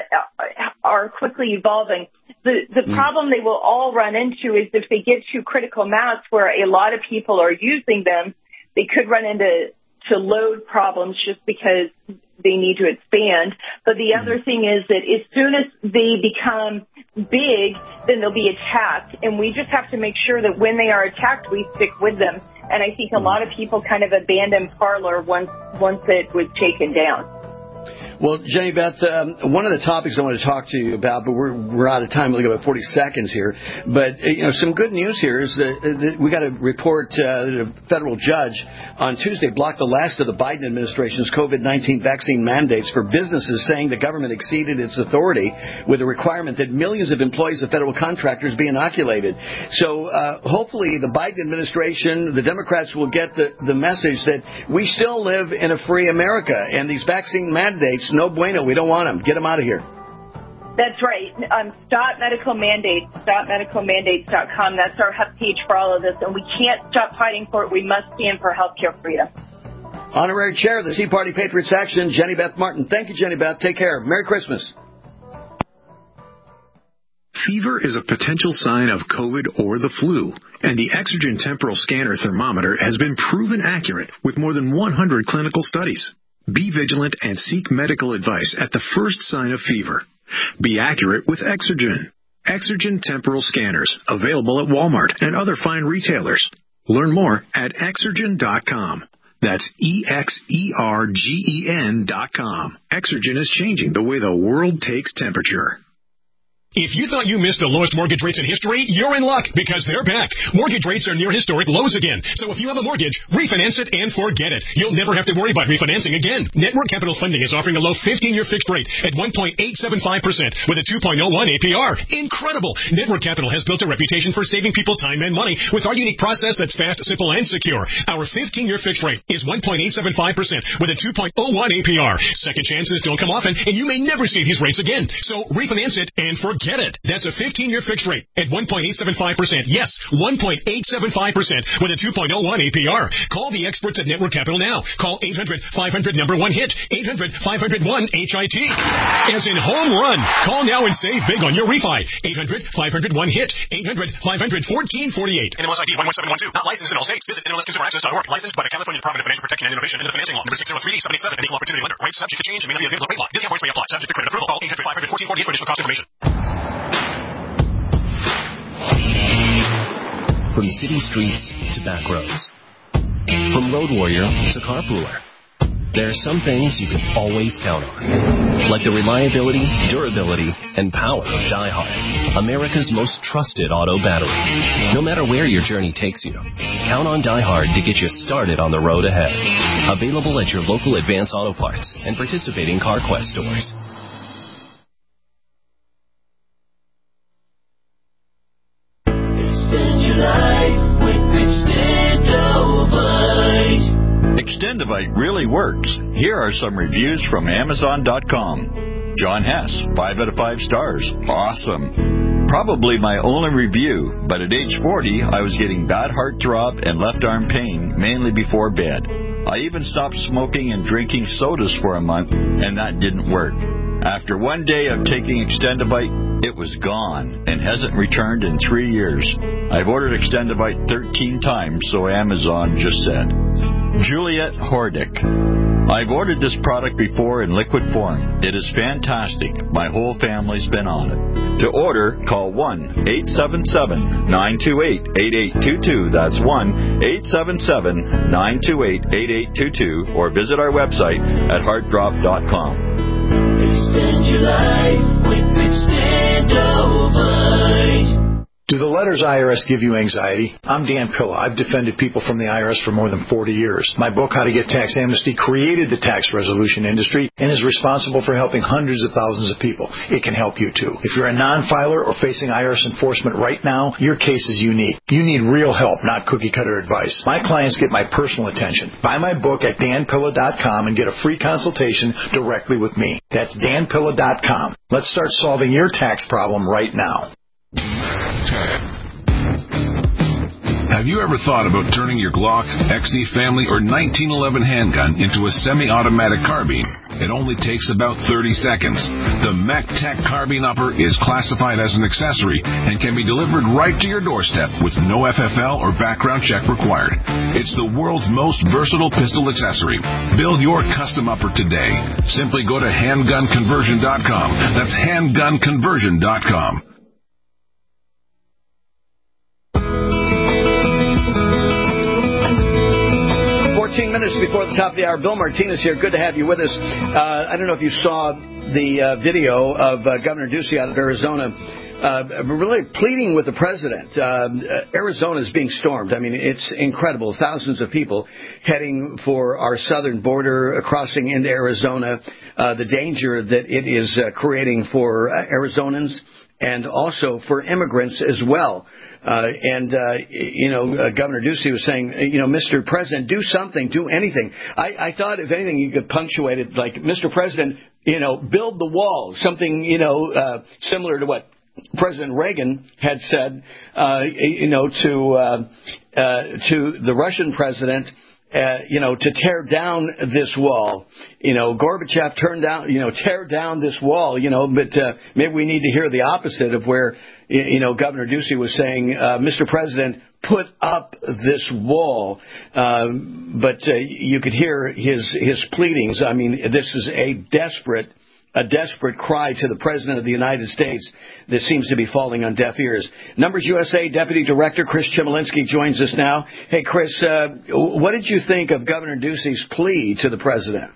are quickly evolving. The problem they will all run into is if they get to critical mass where a lot of people are using them, they could run into load problems just because they need to expand. But the other thing is that as soon as they become big, then they'll be attacked. And we just have to make sure that when they are attacked, we stick with them. And I think a lot of people kind of abandoned Parler once it was taken down. Well, Jenny Beth, one of the topics I want to talk to you about, but we're out of time. We only got about 40 seconds here. But, some good news here is that we got a report that a federal judge on Tuesday blocked the last of the Biden administration's COVID-19 vaccine mandates for businesses, saying the government exceeded its authority with a requirement that millions of employees of federal contractors be inoculated. So hopefully the Biden administration, the Democrats will get the message that we still live in a free America, and these vaccine mandates, no bueno. We don't want them. Get them out of here. That's right. Stop Medical Mandates. StopMedicalMandates.com. That's our hub page for all of this, and we can't stop fighting for it. We must stand for healthcare freedom. Honorary Chair of the Tea Party Patriots Action, Jenny Beth Martin. Thank you, Jenny Beth. Take care. Merry Christmas. Fever is a potential sign of COVID or the flu, and the Exergen Temporal Scanner Thermometer has been proven accurate with more than 100 clinical studies. Be vigilant and seek medical advice at the first sign of fever. Be accurate with Exergen. Exergen Temporal Scanners, available at Walmart and other fine retailers. Learn more at Exergen.com. That's EXERGEN.com. Exergen is changing the way the world takes temperature. If you thought you missed the lowest mortgage rates in history, you're in luck because they're back. Mortgage rates are near historic lows again. So if you have a mortgage, refinance it and forget it. You'll never have to worry about refinancing again. Network Capital Funding is offering a low 15-year fixed rate at 1.875% with a 2.01 APR. Incredible! Network Capital has built a reputation for saving people time and money with our unique process that's fast, simple, and secure. Our 15-year fixed rate is 1.875% with a 2.01 APR. Second chances don't come often, and you may never see these rates again. So refinance it and forget it. That's a 15-year fixed rate at 1.875%. Yes, 1.875% with a 2.01 APR. Call the experts at Network Capital now. Call 800-500-1HIT. 800-500-1HIT. As in home run. Call now and save big on your refi. 800-500-1HIT. 800-500-1448. NMLS ID 11712. Not licensed in all states. Visit NMLSConsumerAccess.org. Licensed by the California Department of Financial Protection and Innovation and the Financing Law. Number 603D77. An equal opportunity lender. Rates subject to change and may not be available at rate lock. Discount rates may apply. Subject to credit approval. Call 800-500-1448 for additional cost information. From city streets to back roads, from road warrior to carpooler, there are some things you can always count on, like the reliability, durability, and power of DieHard, America's most trusted auto battery. No matter where your journey takes you, count on DieHard to get you started on the road ahead. Available at your local Advance Auto Parts and participating CarQuest stores. Extend your life with Extendovite. Extendovite really works. Here are some reviews from Amazon.com. John Hess, 5 out of 5 stars. Awesome. Probably my only review, but at age 40, I was getting bad heart drop and left arm pain, mainly before bed. I even stopped smoking and drinking sodas for a month, and that didn't work. After one day of taking Extendivite, it was gone and hasn't returned in 3 years. I've ordered Extendivite 13 times, so Amazon just said. Juliet Hordick. I've ordered this product before in liquid form. It is fantastic. My whole family's been on it. To order, call 1-877-928-8822. That's 1-877-928-8822. Or visit our website at heartdrop.com. Extend your life with Extendovite. Do the letters IRS give you anxiety? I'm Dan Pilla. I've defended people from the IRS for more than 40 years. My book, How to Get Tax Amnesty, created the tax resolution industry and is responsible for helping hundreds of thousands of people. It can help you, too. If you're a non-filer or facing IRS enforcement right now, your case is unique. You need real help, not cookie-cutter advice. My clients get my personal attention. Buy my book at danpilla.com and get a free consultation directly with me. That's danpilla.com. Let's start solving your tax problem right now. Have you ever thought about turning your Glock, XD Family, or 1911 handgun into a semi-automatic carbine? It only takes about 30 seconds. The MacTech Carbine Upper is classified as an accessory and can be delivered right to your doorstep with no FFL or background check required. It's the world's most versatile pistol accessory. Build your custom upper today. Simply go to handgunconversion.com. That's handgunconversion.com. 14 minutes before the top of the hour. Bill Martinez here. Good to have you with us. I don't know if you saw the video of Governor Ducey out of Arizona really pleading with the president. Arizona is being stormed. I mean, it's incredible. Thousands of people heading for our southern border, crossing into Arizona. The danger that it is creating for Arizonans and also for immigrants as well. Governor Ducey was saying, Mr. President, do something, do anything. I thought, if anything, you could punctuate it like, Mr. President, build the wall, something, similar to what President Reagan had said, to the Russian president, to tear down this wall. Gorbachev tear down this wall, but maybe we need to hear the opposite of where, Governor Ducey was saying, Mr. President, put up this wall. But you could hear his pleadings. I mean, this is a desperate cry to the President of the United States that seems to be falling on deaf ears. Numbers USA Deputy Director Chris Chmielewski joins us now. Hey, Chris, what did you think of Governor Ducey's plea to the President?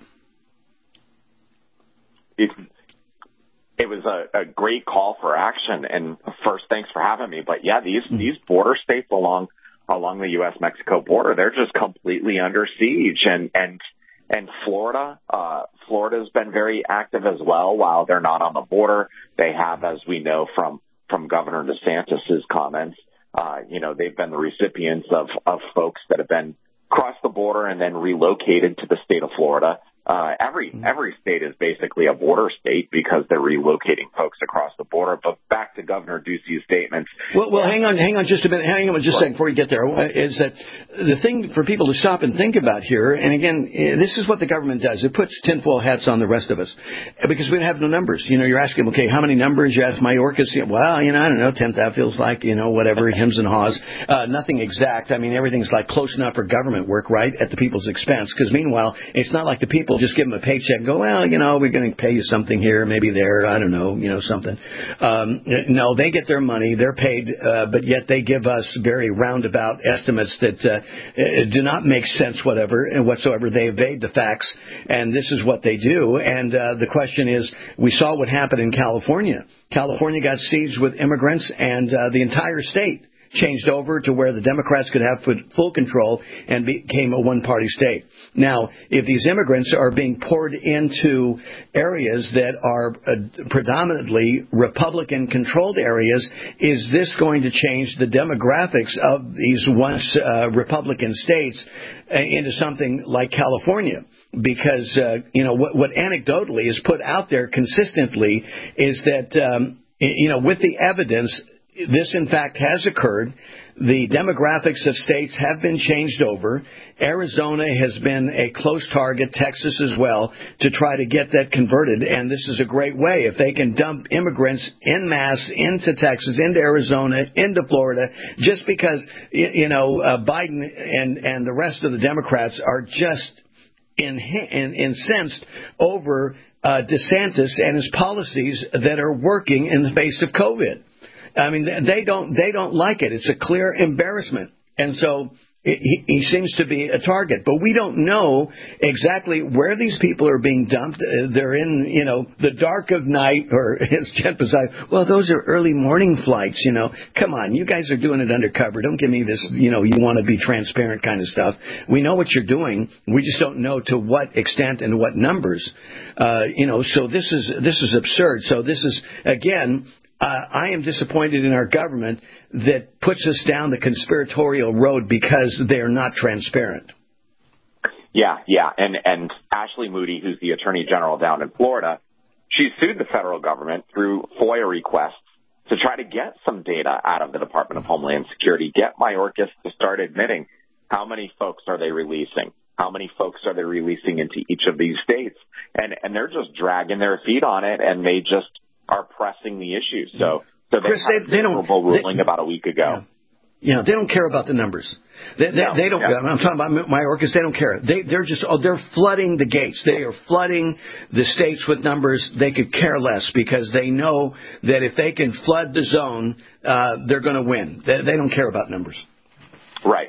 It was a great call for action. And first, thanks for having me. But, yeah, these border states along the U.S.-Mexico border, they're just completely under siege. And Florida's been very active as well. While they're not on the border, they have, as we know from Governor DeSantis's comments, they've been the recipients of folks that have been crossed the border and then relocated to the state of Florida. Every state is basically a border state because they're relocating folks across the border. But back to Governor Ducey's statements. Well, hang on just a minute. Hang on just a second before you get there. Is that the thing for people to stop and think about here? And again, this is what the government does. It puts tinfoil hats on the rest of us because we have no numbers. You're asking, okay, how many numbers? You ask Mayorkas. Well, I don't know. 10th, that feels like, whatever, hems and haws. Nothing exact. I mean, everything's like close enough for government work, right, at the people's expense. Because meanwhile, it's not like the people just give them a paycheck and go, well, we're going to pay you something here, maybe there, I don't know, something. No, they get their money, they're paid, but yet they give us very roundabout estimates that do not make sense whatsoever. They evade the facts, and this is what they do. And the question is, we saw what happened in California. California got sieged with immigrants, and the entire state changed over to where the Democrats could have full control and became a one-party state. Now, if these immigrants are being poured into areas that are predominantly Republican-controlled areas, is this going to change the demographics of these once Republican states into something like California? Because, what anecdotally is put out there consistently is that with the evidence, this in fact has occurred. The demographics of states have been changed over. Arizona has been a close target, Texas as well, to try to get that converted. And this is a great way. If they can dump immigrants en masse into Texas, into Arizona, into Florida, just because, Biden and the rest of the Democrats are just incensed over DeSantis and his policies that are working in the face of COVID. I mean, they don't like it. It's a clear embarrassment. And so he seems to be a target. But we don't know exactly where these people are being dumped. They're in, the dark of night, or as Jen Psaki, well, those are early morning flights, Come on, you guys are doing it undercover. Don't give me this, you want to be transparent kind of stuff. We know what you're doing. We just don't know to what extent and what numbers. So this is absurd. So this is, again, I am disappointed in our government that puts us down the conspiratorial road because they're not transparent. Yeah. And Ashley Moody, who's the Attorney General down in Florida, she sued the federal government through FOIA requests to try to get some data out of the Department of Homeland Security, get Mayorkas to start admitting how many folks are they releasing, how many folks are they releasing into each of these states. And they're just dragging their feet on it, and they just are pressing the issue. So Chris, they had a favorable ruling about a week ago. Yeah, they don't care about the numbers. They don't. Yeah. I'm talking about Mayorkas. They don't care. They're flooding the gates. They are flooding the states with numbers. They could care less because they know that if they can flood the zone, they're going to win. They don't care about numbers. Right.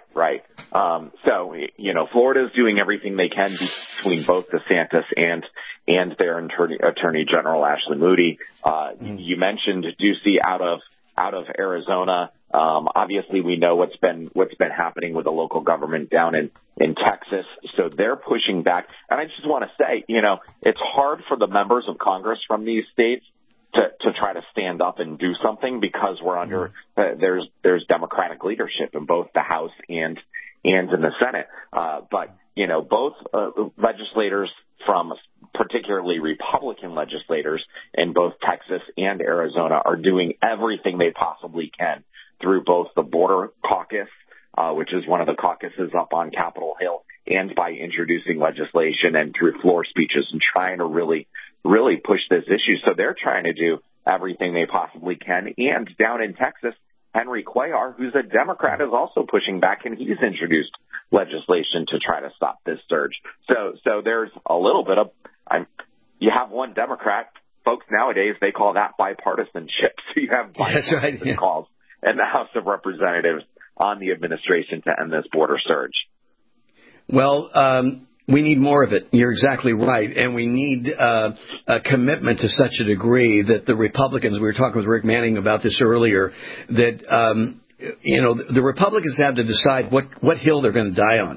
Florida's doing everything they can between both DeSantis and their Attorney General Ashley Moody. You mentioned Ducey out of Arizona. Obviously, we know what's been happening with the local government down in Texas. So they're pushing back. And I just want to say, it's hard for the members of Congress from these states to try to stand up and do something because we're under there's Democratic leadership in both the House and in the Senate. But both legislators from particularly Republican legislators in both Texas and Arizona are doing everything they possibly can through both the Border Caucus, which is one of the caucuses up on Capitol Hill, and by introducing legislation and through floor speeches and trying to really push this issue. So they're trying to do everything they possibly can. And down in Texas, Henry Cuellar, who's a Democrat, is also pushing back, and he's introduced legislation to try to stop this surge. So there's a little bit of you have one Democrat. Folks nowadays, they call that bipartisanship. So you have bipartisan calls in the House of Representatives on the administration to end this border surge. Well, we need more of it. You're exactly right. And we need a commitment to such a degree that the Republicans, we were talking with Rick Manning about this earlier, that, the Republicans have to decide what hill they're going to die on.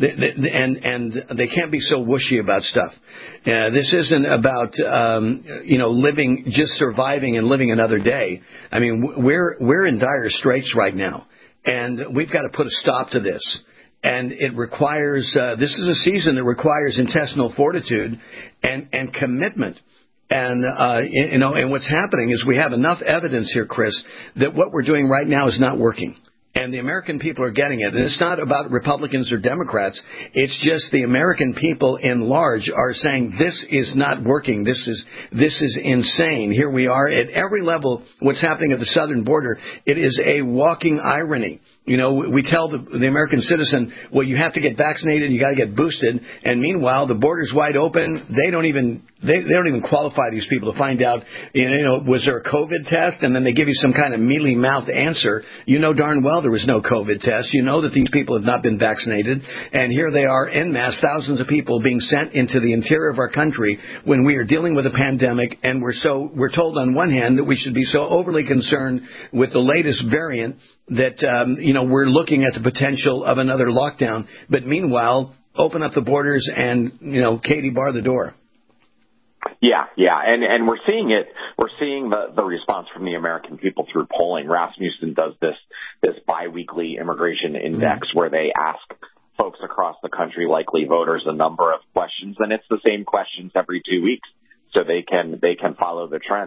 And they can't be so whooshy about stuff. This isn't about, living, just surviving and living another day. I mean, we're in dire straits right now, and we've got to put a stop to this. And it requires, this is a season that requires intestinal fortitude and commitment. And, and what's happening is we have enough evidence here, Chris, that what we're doing right now is not working. And the American people are getting it. And it's not about Republicans or Democrats. It's just the American people in large are saying this is not working. This is insane. Here we are at every level. What's happening at the southern border, it is a walking irony. We tell the American citizen, well, you have to get vaccinated, you got to get boosted, and meanwhile, the border's wide open. They don't even qualify these people to find out, was there a COVID test? And then they give you some kind of mealy-mouthed answer. You know darn well there was no COVID test. You know that these people have not been vaccinated, and here they are en masse, thousands of people being sent into the interior of our country when we are dealing with a pandemic, and we're told on one hand that we should be so overly concerned with the latest variant that, we're looking at the potential of another lockdown. But meanwhile, open up the borders and, Katie, bar the door. Yeah. And we're seeing it. We're seeing the response from the American people through polling. Rasmussen does this biweekly immigration index where they ask folks across the country, likely voters, a number of questions. And it's the same questions every 2 weeks. So they can follow the trends.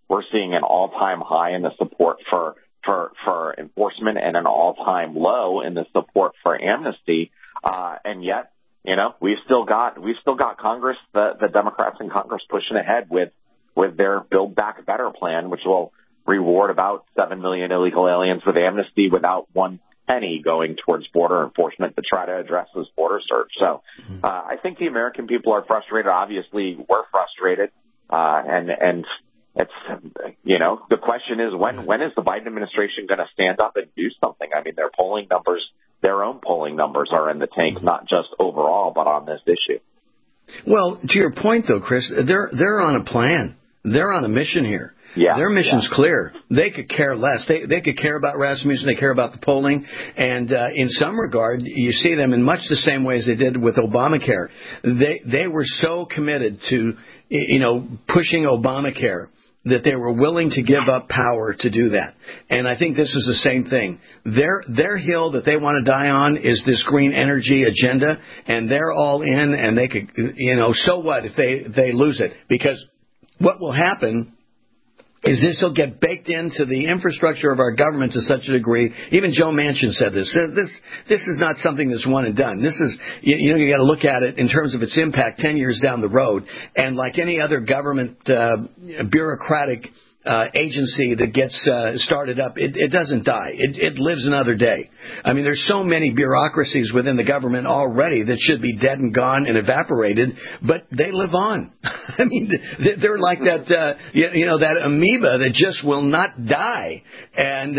we're seeing an all-time high in the support for enforcement and an all-time low in the support for amnesty. And yet, we've still got Congress, the Democrats in Congress pushing ahead with their Build Back Better plan, which will reward about 7 million illegal aliens with amnesty without one penny going towards border enforcement to try to address this border surge. So I think the American people are frustrated. Obviously, we're frustrated. And it's, the question is when is the Biden administration going to stand up and do something? I mean, their own polling numbers are in the tank, not just overall, but on this issue. Well, to your point, though, Chris, they're on a plan. They're on a mission here. Yeah, their mission's clear. They could care less. They could care about Rasmussen. They care about the polling. And in some regard, you see them in much the same way as they did with Obamacare. They were so committed to, pushing Obamacare that they were willing to give up power to do that. And I think this is the same thing. Their hill that they want to die on is this green energy agenda, and they're all in, and they could, so what if they lose it? Because what will happen is this will get baked into the infrastructure of our government to such a degree. Even Joe Manchin said this. This is not something that's one and done. This is, you got to look at it in terms of its impact 10 years down the road. And like any other government bureaucratic agency that gets started up, it doesn't die. It lives another day. I mean, there's so many bureaucracies within the government already that should be dead and gone and evaporated, but they live on. I mean, they're like that, that amoeba that just will not die. And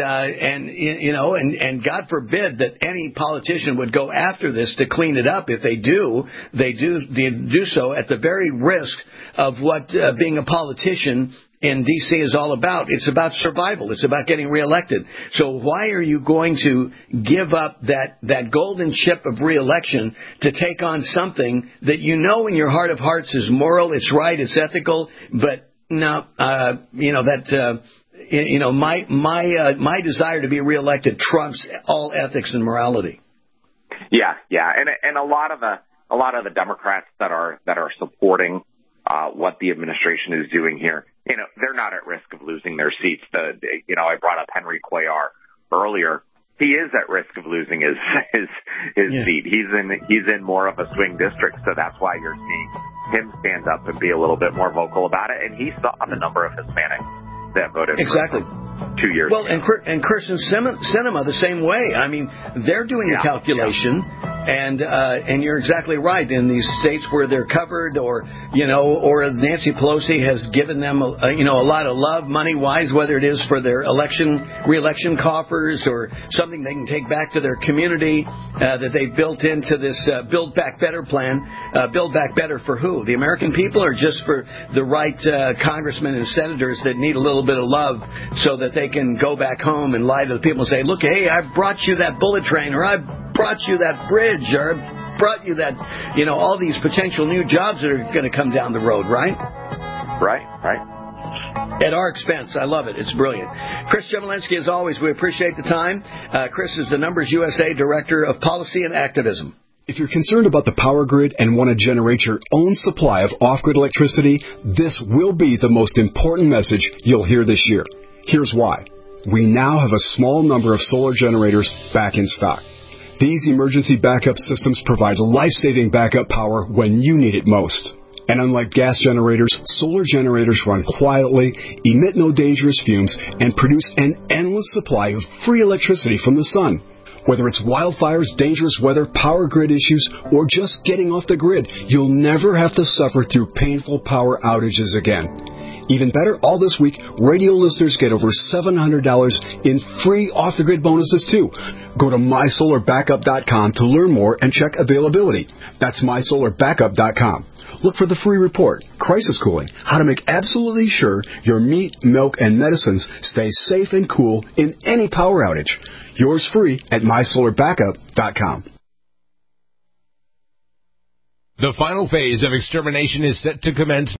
God forbid that any politician would go after this to clean it up. If they do so at the very risk of what being a politician in D.C. is all about. It's about survival. It's about getting reelected. So why are you going to give up that golden chip of reelection to take on something that in your heart of hearts is moral, it's right, it's ethical, but no, my desire to be reelected trumps all ethics and morality. Yeah, and a lot of the Democrats that are supporting what the administration is doing here, they're not at risk of losing their seats. I brought up Henry Cuellar earlier. He is at risk of losing his seat. He's in more of a swing district, so that's why you're seeing him stand up and be a little bit more vocal about it. And he saw the number of Hispanics that voted exactly. for 2 years ago. And Kyrsten Sinema the same way. I mean, they're doing a calculation. Yeah. And you're exactly right. In these states where they're covered, or Nancy Pelosi has given them a lot of love, money-wise, whether it is for their re-election coffers or something they can take back to their community that they've built into this Build Back Better plan. Build Back Better for who? The American people, or just for the right congressmen and senators that need a little bit of love so that they can go back home and lie to the people and say, look, hey, I brought you that bullet train, or I brought you that bridge, or brought you that, all these potential new jobs that are going to come down the road, right? Right. At our expense. I love it. It's brilliant. Chris Chemalinsky, as always, we appreciate the time. Chris is the Numbers USA Director of Policy and Activism. If you're concerned about the power grid and want to generate your own supply of off-grid electricity, this will be the most important message you'll hear this year. Here's why. We now have a small number of solar generators back in stock. These emergency backup systems provide life-saving backup power when you need it most. And unlike gas generators, solar generators run quietly, emit no dangerous fumes, and produce an endless supply of free electricity from the sun. Whether it's wildfires, dangerous weather, power grid issues, or just getting off the grid, you'll never have to suffer through painful power outages again. Even better, all this week, radio listeners get over $700 in free off-the-grid bonuses, too. Go to mysolarbackup.com to learn more and check availability. That's mysolarbackup.com. Look for the free report, Crisis Cooling, how to make absolutely sure your meat, milk, and medicines stay safe and cool in any power outage. Yours free at mysolarbackup.com. The final phase of extermination is set to commence